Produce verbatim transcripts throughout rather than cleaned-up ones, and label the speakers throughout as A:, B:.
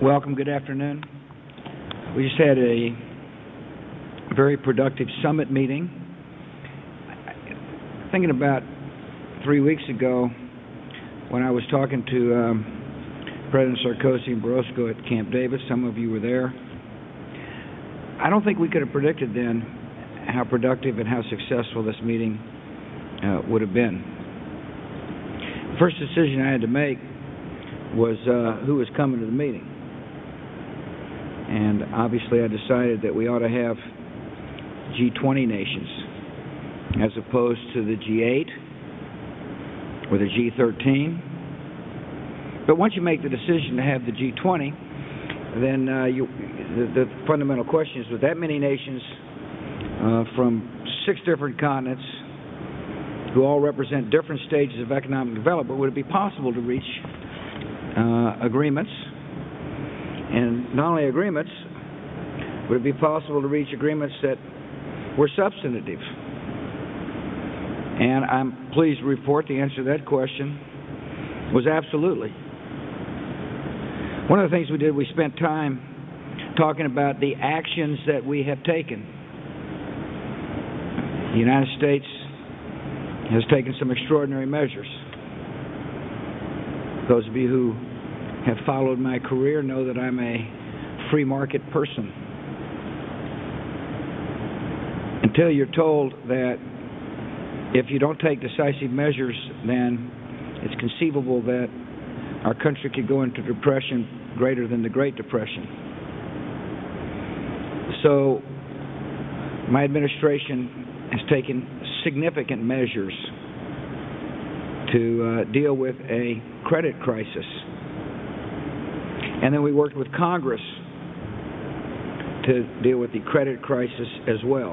A: Welcome. Good afternoon. We just had a very productive summit meeting. Thinking about three weeks ago when I was talking to um, President Sarkozy and Barroso at Camp David. Some of you were there. I don't think we could have predicted then how productive and how successful this meeting uh, would have been. The first decision I had to make was uh, who was coming to the meeting. And obviously I decided that we ought to have G twenty nations as opposed to the G eight or the G thirteen. But once you make the decision to have the G twenty, then uh, you, the, the fundamental question is, with that many nations uh, from six different continents who all represent different stages of economic development, would it be possible to reach uh, agreements? And not only agreements, would it be possible to reach agreements that were substantive? And I'm pleased to report the answer to that question was absolutely. One of the things we did, we spent time talking about the actions that we have taken. The United States has taken some extraordinary measures. Those of you who have followed my career know that I'm a free market person. Until you're told that if you don't take decisive measures, then it's conceivable that our country could go into depression greater than the Great Depression. So my administration has taken significant measures to uh, deal with a credit crisis. And then we worked with Congress to deal with the credit crisis as well.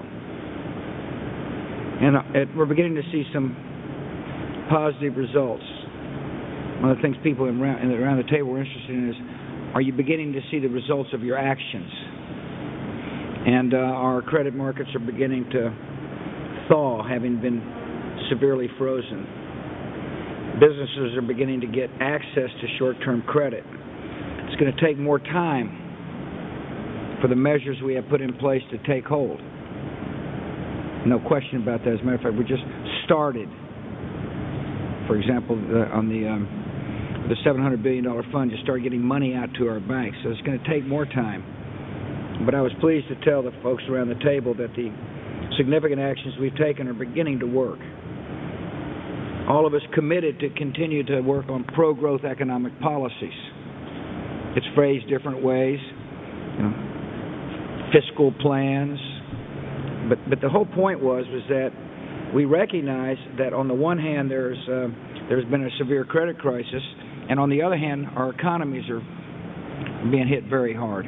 A: And uh, we're beginning to see some positive results. One of the things people around, around the table are interested in is, are you beginning to see the results of your actions? And uh, our credit markets are beginning to thaw, having been severely frozen. Businesses are beginning to get access to short-term credit. It's going to take more time for the measures we have put in place to take hold. No question about that. As a matter of fact, we just started, for example, uh, on the um, the seven hundred billion dollars fund, just started getting money out to our banks. So it's going to take more time. But I was pleased to tell the folks around the table that the significant actions we've taken are beginning to work. All of us committed to continue to work on pro-growth economic policies. It's phrased different ways, you know, fiscal plans. But but the whole point was was that we recognize that on the one hand there's uh, there's been a severe credit crisis, and on the other hand our economies are being hit very hard.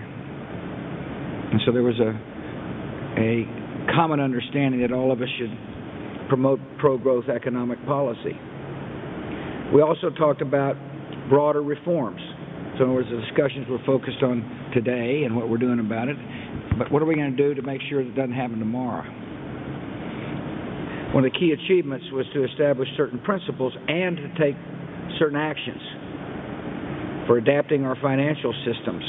A: And so there was a a common understanding that all of us should promote pro-growth economic policy. We also talked about broader reforms. So in other words, the discussions were focused on today and what we're doing about it. But what are we going to do to make sure it doesn't happen tomorrow? One of the key achievements was to establish certain principles and to take certain actions for adapting our financial systems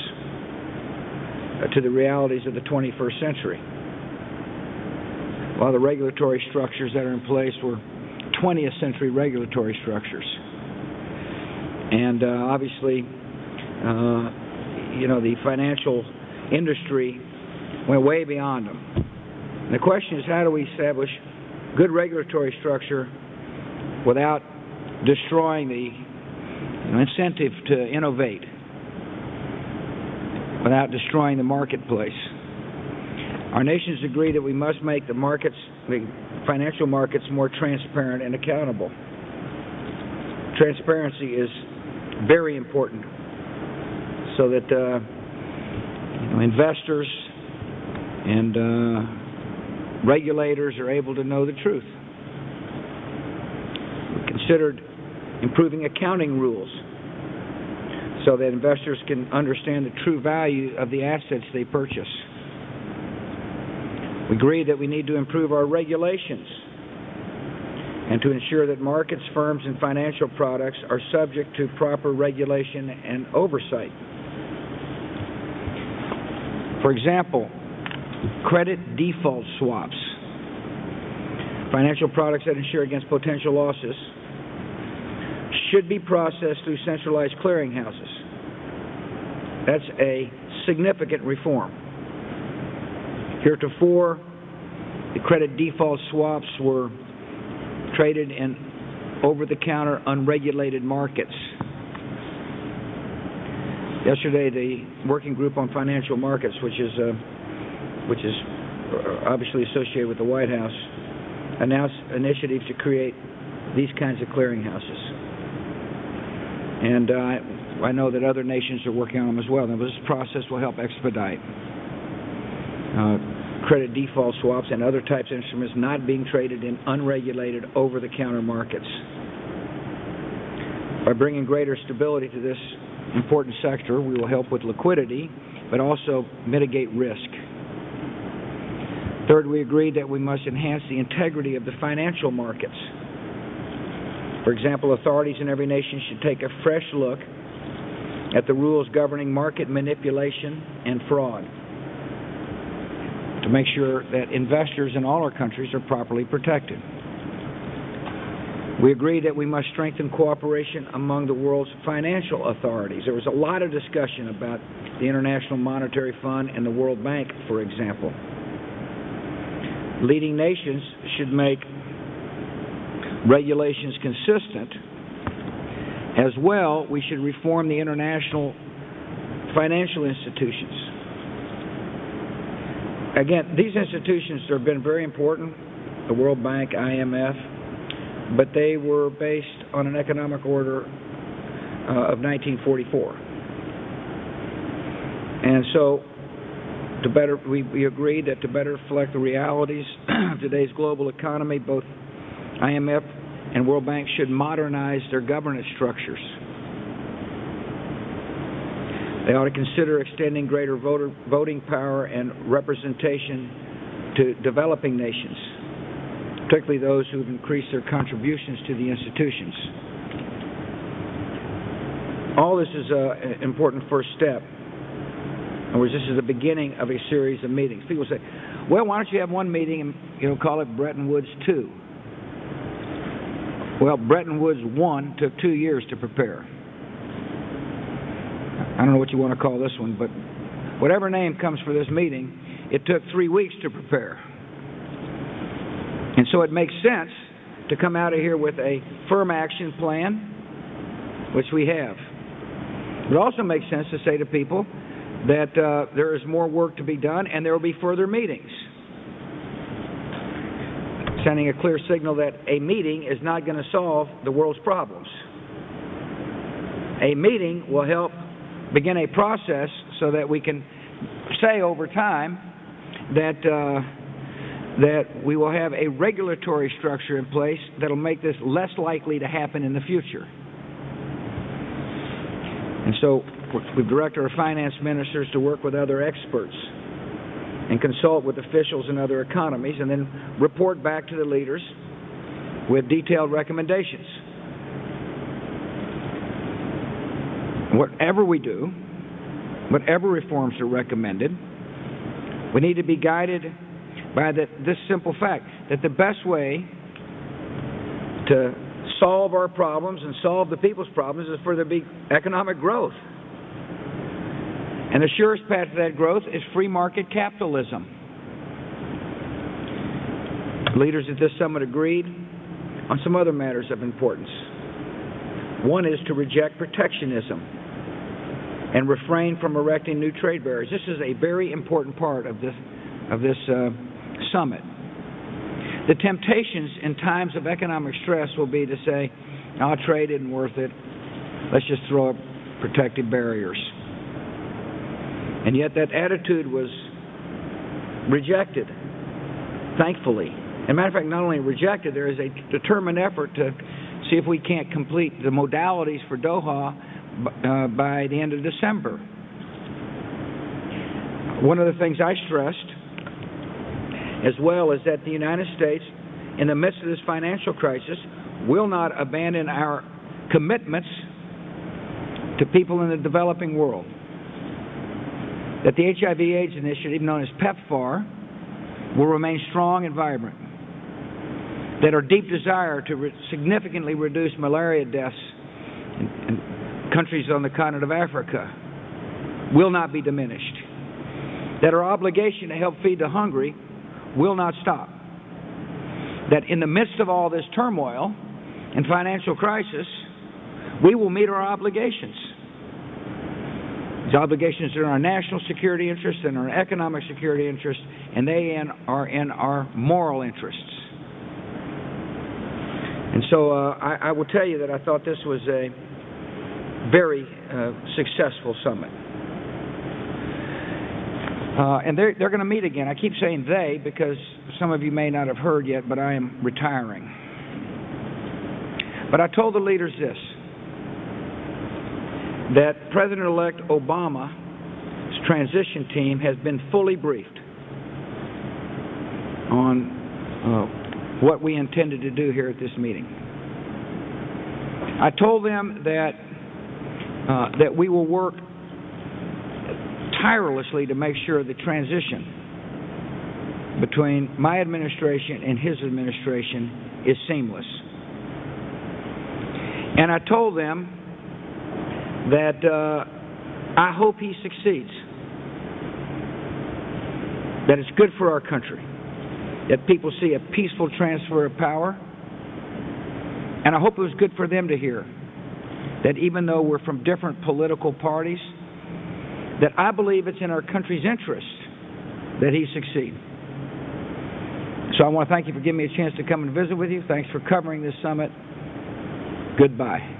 A: to the realities of the twenty-first century. While the regulatory structures that are in place were twentieth century regulatory structures. And uh, obviously, Uh, you know, the financial industry went way beyond them. And the question is, how do we establish good regulatory structure without destroying the you know, incentive to innovate, without destroying the marketplace? Our nations agree that we must make the markets, the financial markets, more transparent and accountable. Transparency is very important, so that uh, you know, investors and uh, regulators are able to know the truth. We considered improving accounting rules so that investors can understand the true value of the assets they purchase. We agree that we need to improve our regulations and to ensure that markets, firms, and financial products are subject to proper regulation and oversight. For example, credit default swaps, financial products that insure against potential losses, should be processed through centralized clearinghouses. That's a significant reform. Heretofore, the credit default swaps were traded in over-the-counter, unregulated markets. Yesterday, the Working Group on Financial Markets, which is uh, which is obviously associated with the White House, announced initiatives to create these kinds of clearinghouses. And uh, I know that other nations are working on them as well. And this process will help expedite uh, credit default swaps and other types of instruments not being traded in unregulated, over-the-counter markets. By bringing greater stability to this important sector, we will help with liquidity, but also mitigate risk. Third, we agreed that we must enhance the integrity of the financial markets. For example, authorities in every nation should take a fresh look at the rules governing market manipulation and fraud to make sure that investors in all our countries are properly protected. We agreed that we must strengthen cooperation among the world's financial authorities. There was a lot of discussion about the International Monetary Fund and the World Bank, for example. Leading nations should make regulations consistent. As well, we should reform the international financial institutions. Again, these institutions have been very important, the World Bank, I M F, but they were based on an economic order uh, of nineteen forty-four. And so, to better, we, we agreed that to better reflect the realities of today's global economy, both I M F and World Bank should modernize their governance structures. They ought to consider extending greater voter, voting power and representation to developing nations, particularly those who have increased their contributions to the institutions. All this is a, an important first step. In other words, this is the beginning of a series of meetings. People say, well, why don't you have one meeting and, you know, call it Bretton Woods two? Well, Bretton Woods one took two years to prepare. I don't know what you want to call this one, but whatever name comes for this meeting, it took three weeks to prepare. And so it makes sense to come out of here with a firm action plan, which we have. It also makes sense to say to people that uh, there is more work to be done and there will be further meetings. Sending a clear signal that a meeting is not going to solve the world's problems. A meeting will help begin a process so that we can say over time that uh, that we will have a regulatory structure in place that will make this less likely to happen in the future. And so we've directed our finance ministers to work with other experts and consult with officials in other economies and then report back to the leaders with detailed recommendations. Whatever we do, whatever reforms are recommended, we need to be guided by the, this simple fact that the best way to solve our problems and solve the people's problems is for there to be economic growth. And the surest path to that growth is free market capitalism. Leaders at this summit agreed on some other matters of importance. One is to reject protectionism and refrain from erecting new trade barriers. This is a very important part of this of this uh, summit. The temptations in times of economic stress will be to say, "Oh, trade isn't worth it. Let's just throw up protective barriers." And yet that attitude was rejected, thankfully. As a matter of fact, not only rejected, there is a determined effort to see if we can't complete the modalities for Doha uh, by the end of December. One of the things I stressed as well is that the United States, in the midst of this financial crisis, will not abandon our commitments to people in the developing world. that the H I V AIDS initiative, known as PEPFAR, will remain strong and vibrant, that our deep desire to re- significantly reduce malaria deaths in, in countries on the continent of Africa will not be diminished, that our obligation to help feed the hungry will not stop, that in the midst of all this turmoil and financial crisis, we will meet our obligations. These obligations are in our national security interests and our economic security interests, and they in, are in our moral interests. And so uh, I, I will tell you that I thought this was a very uh, successful summit. Uh, and they're, they're going to meet again. I keep saying they because some of you may not have heard yet, but I am retiring. But I told the leaders this, that President-elect Obama's transition team has been fully briefed on uh, what we intended to do here at this meeting. I told them that uh, that we will work tirelessly to make sure the transition between my administration and his administration is seamless. And I told them that uh, I hope he succeeds, that it's good for our country, that people see a peaceful transfer of power, and I hope it was good for them to hear that even though we're from different political parties, that I believe it's in our country's interest that he succeed. So I want to thank you for giving me a chance to come and visit with you. Thanks for covering this summit. Goodbye.